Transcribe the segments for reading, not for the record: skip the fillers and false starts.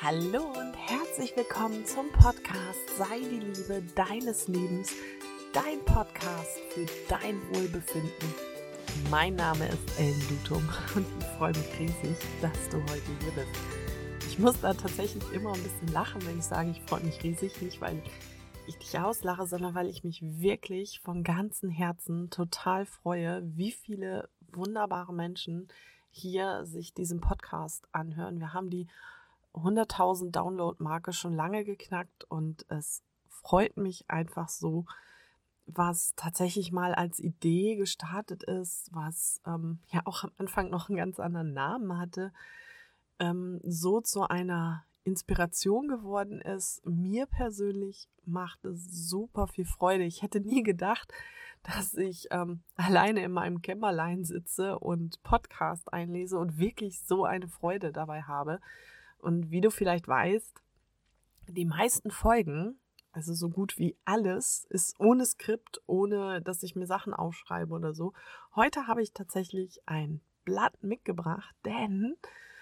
Hallo und herzlich willkommen zum Podcast Sei die Liebe deines Lebens, dein Podcast für dein Wohlbefinden. Mein Name ist Ellen Lutum und ich freue mich riesig, dass du heute hier bist. Ich muss da tatsächlich immer ein bisschen lachen, wenn ich sage, ich freue mich riesig, nicht weil ich dich auslache, sondern weil ich mich wirklich von ganzem Herzen total freue, wie viele wunderbare Menschen hier sich diesen Podcast anhören. Wir haben die 100.000 Download-Marke schon lange geknackt und es freut mich einfach so, was tatsächlich mal als Idee gestartet ist, was ja auch am Anfang noch einen ganz anderen Namen hatte, so zu einer Inspiration geworden ist. Mir persönlich macht es super viel Freude. Ich hätte nie gedacht, dass ich alleine in meinem Kämmerlein sitze und Podcast einlese und wirklich so eine Freude dabei habe. Und wie du vielleicht weißt, die meisten Folgen, also so gut wie alles, ist ohne Skript, ohne dass ich mir Sachen aufschreibe oder so. Heute habe ich tatsächlich ein Blatt mitgebracht, denn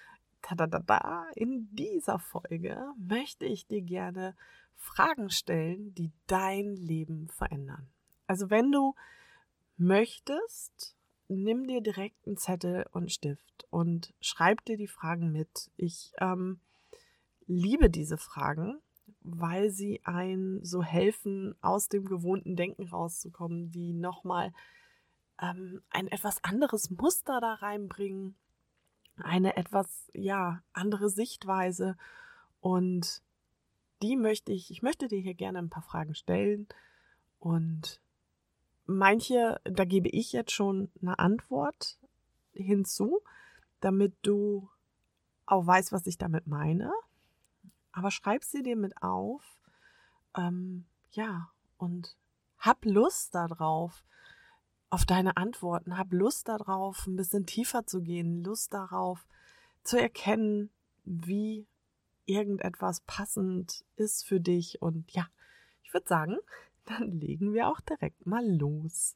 in dieser Folge möchte ich dir gerne Fragen stellen, die dein Leben verändern. Also wenn du möchtest, nimm dir direkt einen Zettel und einen Stift und schreib dir die Fragen mit. Ich liebe diese Fragen, weil sie einem so helfen, aus dem gewohnten Denken rauszukommen, die nochmal ein etwas anderes Muster da reinbringen, eine etwas, andere Sichtweise. Und ich möchte dir hier gerne ein paar Fragen stellen und manche, da gebe ich jetzt schon eine Antwort hinzu, damit du auch weißt, was ich damit meine. Aber schreib sie dir mit auf, und hab Lust darauf, auf deine Antworten, hab Lust darauf, ein bisschen tiefer zu gehen, Lust darauf zu erkennen, wie irgendetwas passend ist für dich. Und ja, ich würde sagen, dann legen wir auch direkt mal los.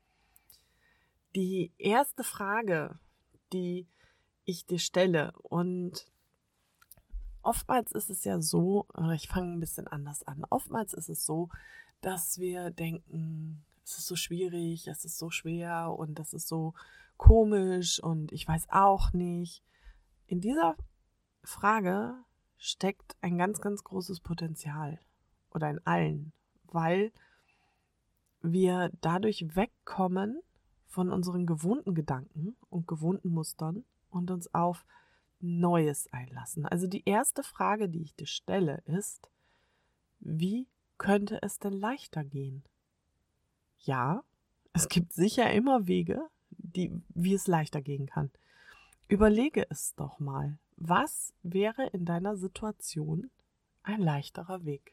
Die erste Frage, die ich dir stelle, und oftmals ist es ja so, oder ich fange ein bisschen anders an, oftmals ist es so, dass wir denken, es ist so schwierig, es ist so schwer und das ist so komisch und ich weiß auch nicht. In dieser Frage steckt ein ganz, ganz großes Potenzial oder in allen, weil wir dadurch wegkommen von unseren gewohnten Gedanken und gewohnten Mustern und uns auf Neues einlassen. Also die erste Frage, die ich dir stelle, ist, wie könnte es denn leichter gehen? Ja, es gibt sicher immer Wege, wie es leichter gehen kann. Überlege es doch mal. Was wäre in deiner Situation ein leichterer Weg?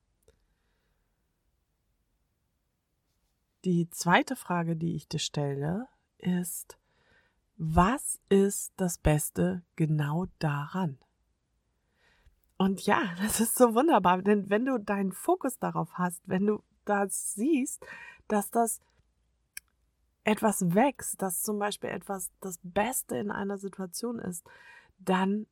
Die zweite Frage, die ich dir stelle, ist, was ist das Beste genau daran? Und ja, das ist so wunderbar, denn wenn du deinen Fokus darauf hast, wenn du das siehst, dass das etwas wächst, dass zum Beispiel etwas das Beste in einer Situation ist, dann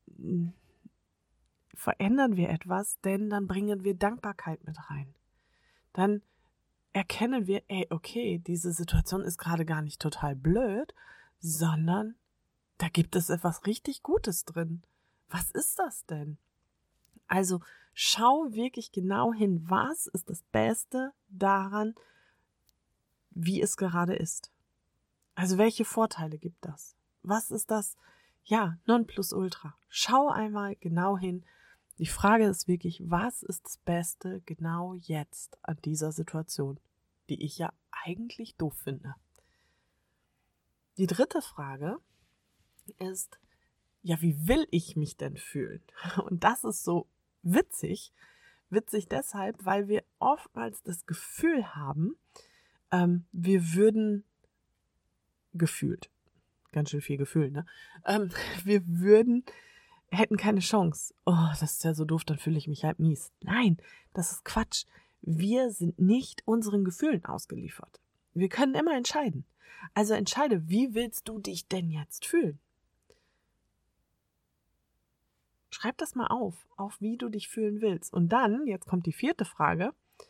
verändern wir etwas, denn dann bringen wir Dankbarkeit mit rein. Dann erkennen wir, okay, diese Situation ist gerade gar nicht total blöd, sondern da gibt es etwas richtig Gutes drin. Was ist das denn? Also schau wirklich genau hin, was ist das Beste daran, wie es gerade ist. Also welche Vorteile gibt das? Was ist das? Ja, Nonplusultra. Schau einmal genau hin. Die Frage ist wirklich, was ist das Beste genau jetzt an dieser Situation, die ich ja eigentlich doof finde? Die dritte Frage ist, ja, wie will ich mich denn fühlen? Und das ist so witzig. Witzig deshalb, weil wir oftmals das Gefühl haben, wir würden gefühlt, ganz schön viel Gefühl, ne? Wir hätten keine Chance. Oh, das ist ja so doof, dann fühle ich mich halt mies. Nein, das ist Quatsch. Wir sind nicht unseren Gefühlen ausgeliefert. Wir können immer entscheiden. Also entscheide, wie willst du dich denn jetzt fühlen? Schreib das mal auf wie du dich fühlen willst. Und dann, jetzt kommt die 4. Frage,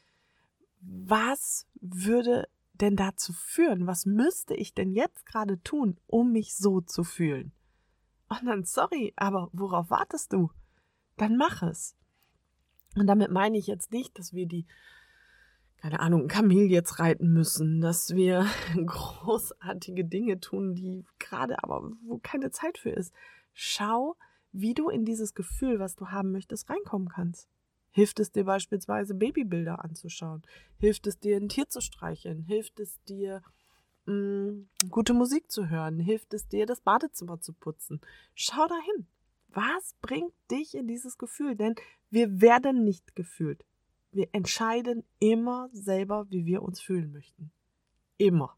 was würde denn dazu führen? Was müsste ich denn jetzt gerade tun, um mich so zu fühlen? Und dann, sorry, aber worauf wartest du? Dann mach es. Und damit meine ich jetzt nicht, dass wir ein Kamel jetzt reiten müssen, dass wir großartige Dinge tun, die gerade aber, wo keine Zeit für ist. Schau, wie du in dieses Gefühl, was du haben möchtest, reinkommen kannst. Hilft es dir beispielsweise, Babybilder anzuschauen? Hilft es dir, ein Tier zu streicheln? Hilft es dir, gute Musik zu hören? Hilft es dir, das Badezimmer zu putzen? Schau dahin. Was bringt dich in dieses Gefühl? Denn wir werden nicht gefühlt. Wir entscheiden immer selber, wie wir uns fühlen möchten. Immer.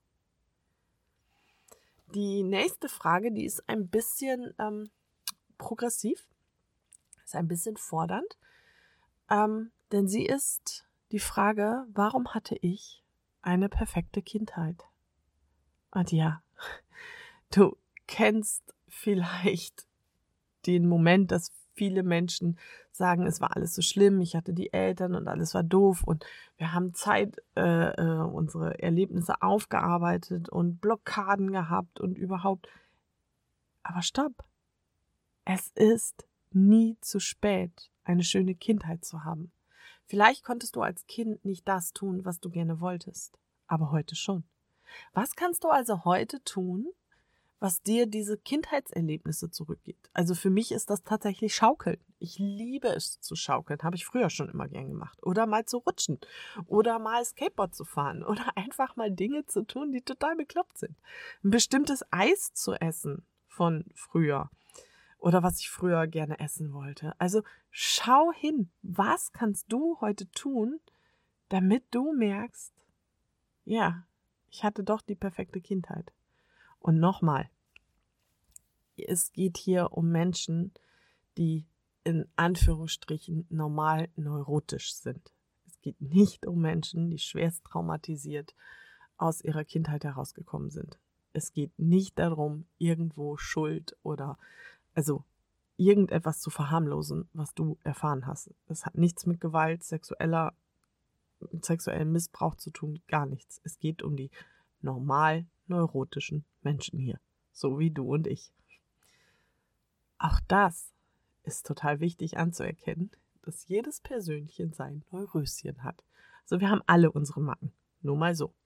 Die nächste Frage, die ist ein bisschen progressiv, ist ein bisschen fordernd, denn sie ist die Frage, warum hatte ich eine perfekte Kindheit? Und ja, du kennst vielleicht den Moment, dass viele Menschen sagen, es war alles so schlimm, ich hatte die Eltern und alles war doof und wir haben unsere Erlebnisse aufgearbeitet und Blockaden gehabt und überhaupt. Aber stopp! Es ist nie zu spät, eine schöne Kindheit zu haben. Vielleicht konntest du als Kind nicht das tun, was du gerne wolltest, aber heute schon. Was kannst du also heute tun, was dir diese Kindheitserlebnisse zurückgibt? Also für mich ist das tatsächlich Schaukeln. Ich liebe es zu schaukeln, habe ich früher schon immer gern gemacht. Oder mal zu rutschen oder mal Skateboard zu fahren oder einfach mal Dinge zu tun, die total bekloppt sind. Ein bestimmtes Eis zu essen von früher oder was ich früher gerne essen wollte. Also schau hin, was kannst du heute tun, damit du merkst, ja, ich hatte doch die perfekte Kindheit. Und nochmal, es geht hier um Menschen, die in Anführungsstrichen normal neurotisch sind. Es geht nicht um Menschen, die schwerst traumatisiert aus ihrer Kindheit herausgekommen sind. Es geht nicht darum, irgendwo Schuld oder irgendetwas zu verharmlosen, was du erfahren hast. Es hat nichts mit Gewalt, sexuellem Missbrauch zu tun, gar nichts. Es geht um die normal neurotischen Menschen hier, so wie du und ich. Auch das ist total wichtig anzuerkennen, dass jedes Persönchen sein Neuröschen hat. Also wir haben alle unsere Macken, nur mal so.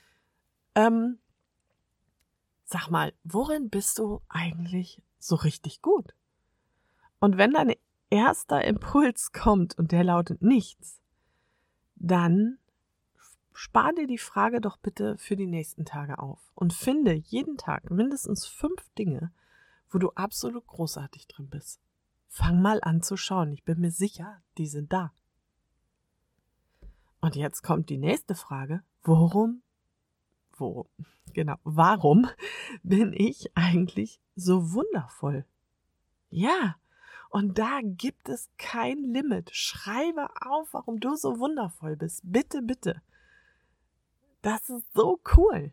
Sag mal, worin bist du eigentlich so richtig gut? Und wenn dein erster Impuls kommt und der lautet nichts, dann spar dir die Frage doch bitte für die nächsten Tage auf und finde jeden Tag mindestens 5 Dinge, wo du absolut großartig drin bist. Fang mal an zu schauen. Ich bin mir sicher, die sind da. Und jetzt kommt die nächste Frage. Warum bin ich eigentlich so wundervoll? Ja, und da gibt es kein Limit. Schreibe auf, warum du so wundervoll bist. Bitte, bitte. Das ist so cool.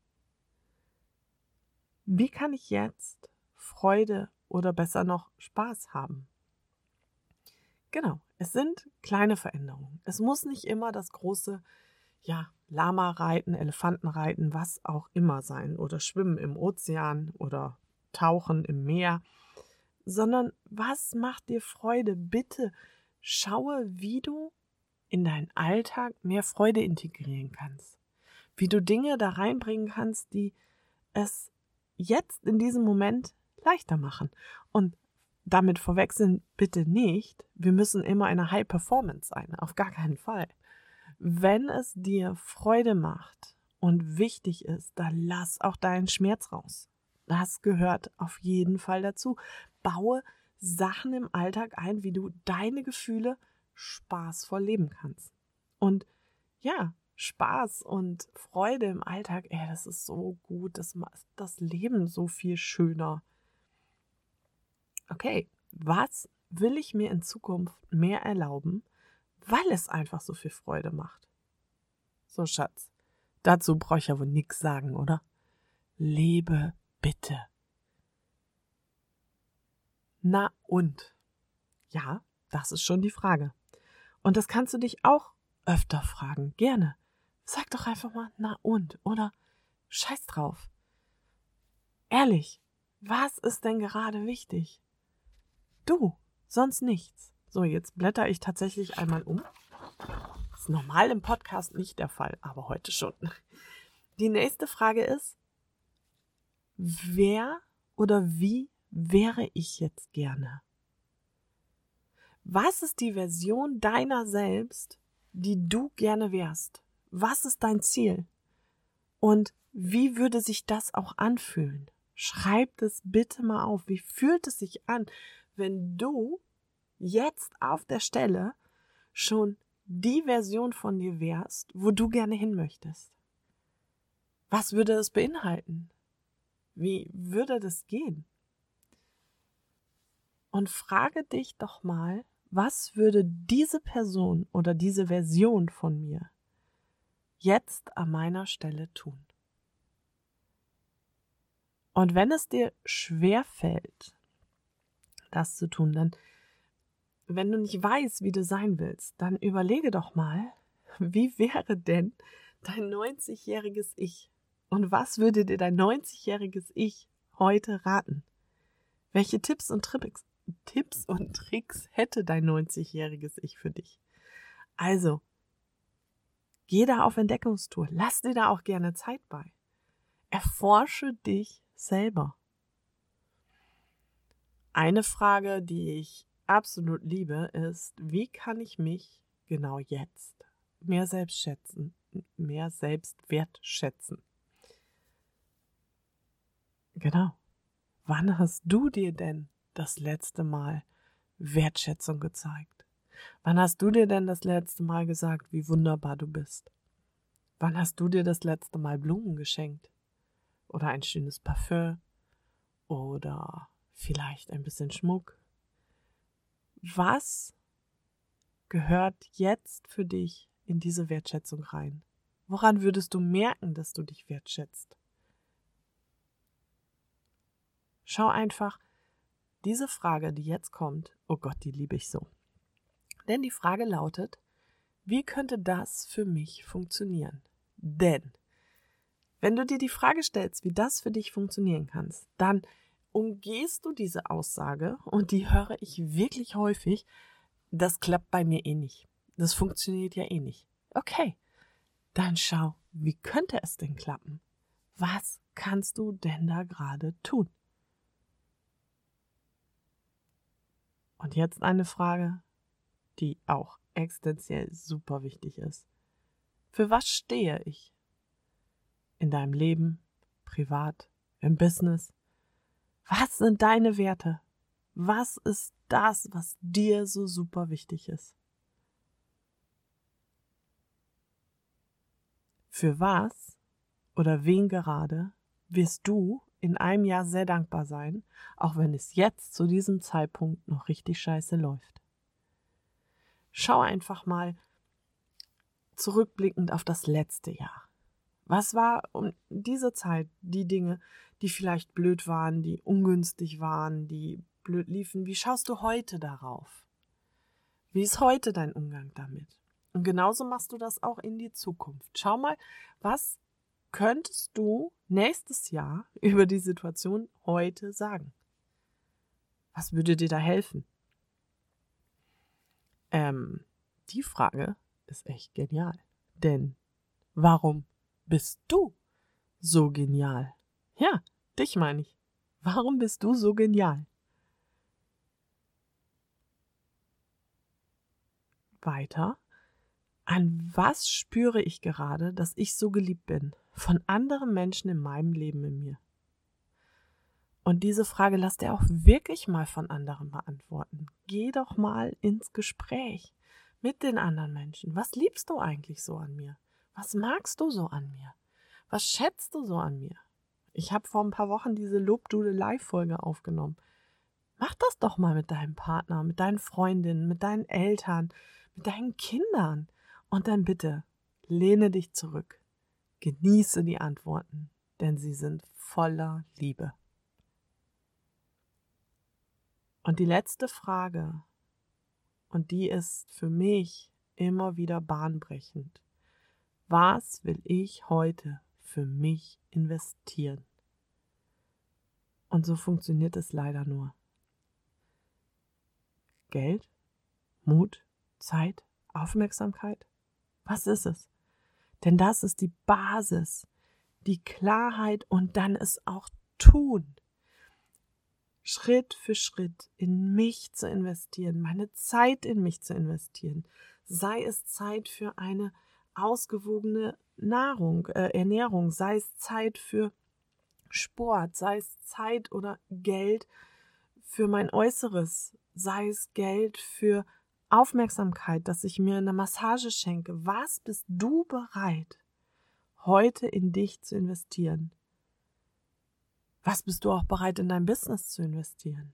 Wie kann ich jetzt Freude oder besser noch Spaß haben? Genau, es sind kleine Veränderungen. Es muss nicht immer das große, Lama reiten, Elefanten reiten, was auch immer sein oder schwimmen im Ozean oder tauchen im Meer, sondern was macht dir Freude? Bitte schaue, wie du in deinen Alltag mehr Freude integrieren kannst. Wie du Dinge da reinbringen kannst, die es jetzt in diesem Moment leichter machen. Und damit verwechseln bitte nicht, wir müssen immer eine High Performance sein, auf gar keinen Fall. Wenn es dir Freude macht und wichtig ist, dann lass auch deinen Schmerz raus. Das gehört auf jeden Fall dazu. Baue Sachen im Alltag ein, wie du deine Gefühle spaßvoll leben kannst. Und ja, Spaß und Freude im Alltag, das ist so gut, das macht das Leben so viel schöner. Okay, was will ich mir in Zukunft mehr erlauben, weil es einfach so viel Freude macht? So, Schatz, dazu brauche ich ja wohl nichts sagen, oder? Lebe bitte. Na und? Ja, das ist schon die Frage. Und das kannst du dich auch öfter fragen. Gerne. Sag doch einfach mal, na und? Oder scheiß drauf. Ehrlich, was ist denn gerade wichtig? Du, sonst nichts. So, jetzt blätter ich tatsächlich einmal um. Das ist normal im Podcast nicht der Fall, aber heute schon. Die nächste Frage ist, wer oder wie wäre ich jetzt gerne? Was ist die Version deiner selbst, die du gerne wärst? Was ist dein Ziel? Und wie würde sich das auch anfühlen? Schreib das bitte mal auf. Wie fühlt es sich an, wenn du jetzt auf der Stelle schon die Version von dir wärst, wo du gerne hin möchtest? Was würde es beinhalten? Wie würde das gehen? Und frage dich doch mal, was würde diese Person oder diese Version von mir jetzt an meiner Stelle tun? Und wenn es dir schwerfällt, das zu tun, dann, wenn du nicht weißt, wie du sein willst, dann überlege doch mal, wie wäre denn dein 90-jähriges Ich? Und was würde dir dein 90-jähriges Ich heute raten? Welche Tipps und Tricks hätte dein 90-jähriges Ich für dich? Also, geh da auf Entdeckungstour. Lass dir da auch gerne Zeit bei. Erforsche dich selber. Eine Frage, die ich absolut liebe, ist, wie kann ich mich genau jetzt mehr selbst wertschätzen? Genau. Wann hast du dir denn das letzte Mal Wertschätzung gezeigt? Wann hast du dir denn das letzte Mal gesagt, wie wunderbar du bist? Wann hast du dir das letzte Mal Blumen geschenkt? Oder ein schönes Parfüm? Oder vielleicht ein bisschen Schmuck? Was gehört jetzt für dich in diese Wertschätzung rein? Woran würdest du merken, dass du dich wertschätzt? Schau einfach, diese Frage, die jetzt kommt, oh Gott, die liebe ich so. Denn die Frage lautet, wie könnte das für mich funktionieren? Denn, wenn du dir die Frage stellst, wie das für dich funktionieren kann, dann umgehst du diese Aussage, und die höre ich wirklich häufig, das klappt bei mir eh nicht. Das funktioniert ja eh nicht. Okay, dann schau, wie könnte es denn klappen? Was kannst du denn da gerade tun? Und jetzt eine Frage, die auch existenziell super wichtig ist. Für was stehe ich? In deinem Leben, privat, im Business? Was sind deine Werte? Was ist das, was dir so super wichtig ist? Für was oder wen gerade wirst du in einem Jahr sehr dankbar sein, auch wenn es jetzt zu diesem Zeitpunkt noch richtig scheiße läuft? Schau einfach mal zurückblickend auf das letzte Jahr. Was war um diese Zeit die Dinge, die vielleicht blöd waren, die ungünstig waren, die blöd liefen? Wie schaust du heute darauf? Wie ist heute dein Umgang damit? Und genauso machst du das auch in die Zukunft. Schau mal, was könntest du nächstes Jahr über die Situation heute sagen? Was würde dir da helfen? Die Frage ist echt genial. Denn warum bist du so genial? Ja, dich meine ich. Warum bist du so genial? Weiter. An was spüre ich gerade, dass ich so geliebt bin? Von anderen Menschen in meinem Leben in mir. Und diese Frage lass dir auch wirklich mal von anderen beantworten. Geh doch mal ins Gespräch mit den anderen Menschen. Was liebst du eigentlich so an mir? Was magst du so an mir? Was schätzt du so an mir? Ich habe vor ein paar Wochen diese Lobdudelei-Folge aufgenommen. Mach das doch mal mit deinem Partner, mit deinen Freundinnen, mit deinen Eltern, mit deinen Kindern. Und dann bitte, lehne dich zurück. Genieße die Antworten, denn sie sind voller Liebe. Und die letzte Frage, und die ist für mich immer wieder bahnbrechend. Was will ich heute für mich investieren? Und so funktioniert es leider nur. Geld, Mut, Zeit, Aufmerksamkeit? Was ist es? Denn das ist die Basis, die Klarheit und dann es auch tun. Schritt für Schritt in mich zu investieren, meine Zeit in mich zu investieren. Sei es Zeit für eine ausgewogene Ernährung, sei es Zeit für Sport, sei es Zeit oder Geld für mein Äußeres, sei es Geld für Aufmerksamkeit, dass ich mir eine Massage schenke. Was bist du bereit, heute in dich zu investieren? Was bist du auch bereit, in dein Business zu investieren?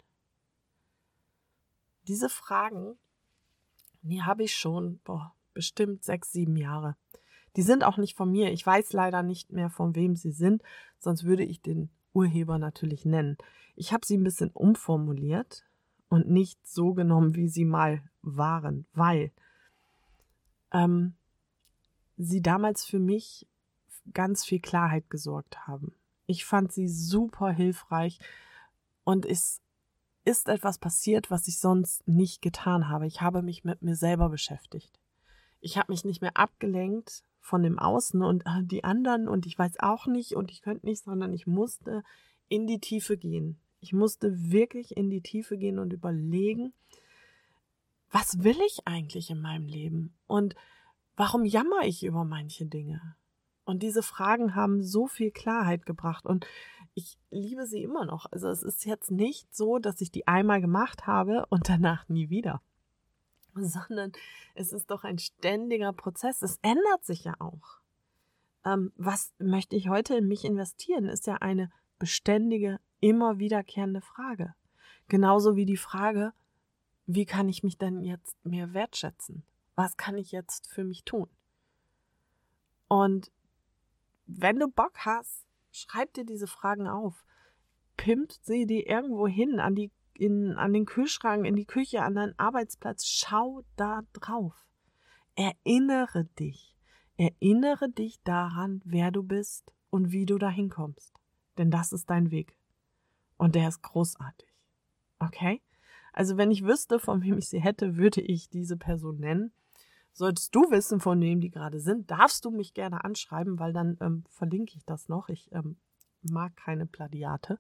Diese Fragen, die habe ich schon bestimmt 6, 7 Jahre. Die sind auch nicht von mir. Ich weiß leider nicht mehr, von wem sie sind, sonst würde ich den Urheber natürlich nennen. Ich habe sie ein bisschen umformuliert und nicht so genommen, wie sie mal waren, weil sie damals für mich ganz viel Klarheit gesorgt haben. Ich fand sie super hilfreich und es ist etwas passiert, was ich sonst nicht getan habe. Ich habe mich mit mir selber beschäftigt. Ich habe mich nicht mehr abgelenkt von dem Außen und die anderen und ich weiß auch nicht und ich könnte nicht, sondern ich musste in die Tiefe gehen. Ich musste wirklich in die Tiefe gehen und überlegen, was will ich eigentlich in meinem Leben und warum jammer ich über manche Dinge? Und diese Fragen haben so viel Klarheit gebracht und ich liebe sie immer noch. Also es ist jetzt nicht so, dass ich die einmal gemacht habe und danach nie wieder, sondern es ist doch ein ständiger Prozess. Es ändert sich ja auch. Was möchte ich heute in mich investieren, ist ja eine beständige, immer wiederkehrende Frage. Genauso wie die Frage, wie kann ich mich denn jetzt mehr wertschätzen? Was kann ich jetzt für mich tun? Und wenn du Bock hast, schreib dir diese Fragen auf. Pimpt sie dir irgendwo hin, an den Kühlschrank, in die Küche, an deinen Arbeitsplatz. Schau da drauf. Erinnere dich daran, wer du bist und wie du dahin kommst. Denn das ist dein Weg. Und der ist großartig. Okay? Also wenn ich wüsste, von wem ich sie hätte, würde ich diese Person nennen. Solltest du wissen, von wem die gerade sind, darfst du mich gerne anschreiben, weil dann verlinke ich das noch. Ich mag keine Plagiate.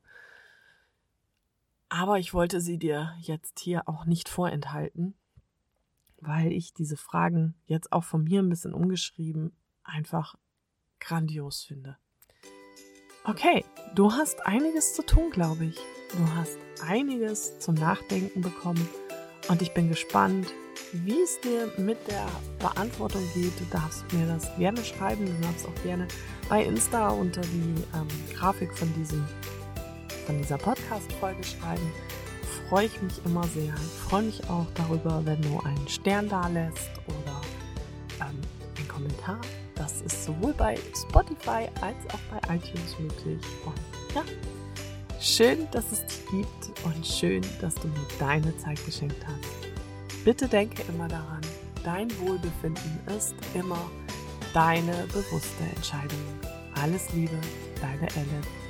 Aber ich wollte sie dir jetzt hier auch nicht vorenthalten, weil ich diese Fragen jetzt auch von mir ein bisschen umgeschrieben einfach grandios finde. Okay, du hast einiges zu tun, glaube ich. Du hast einiges zum Nachdenken bekommen und ich bin gespannt, wie es dir mit der Beantwortung geht. Du darfst mir das gerne schreiben. Du darfst auch gerne bei Insta unter die Grafik von dieser Podcast-Folge schreiben. Freue ich mich immer sehr. Ich freue mich auch darüber, wenn du einen Stern da lässt oder einen Kommentar. Das ist sowohl bei Spotify als auch bei iTunes möglich. Und ja, schön, dass es dich gibt und schön, dass du mir deine Zeit geschenkt hast. Bitte denke immer daran, dein Wohlbefinden ist immer deine bewusste Entscheidung. Alles Liebe, deine Ellen.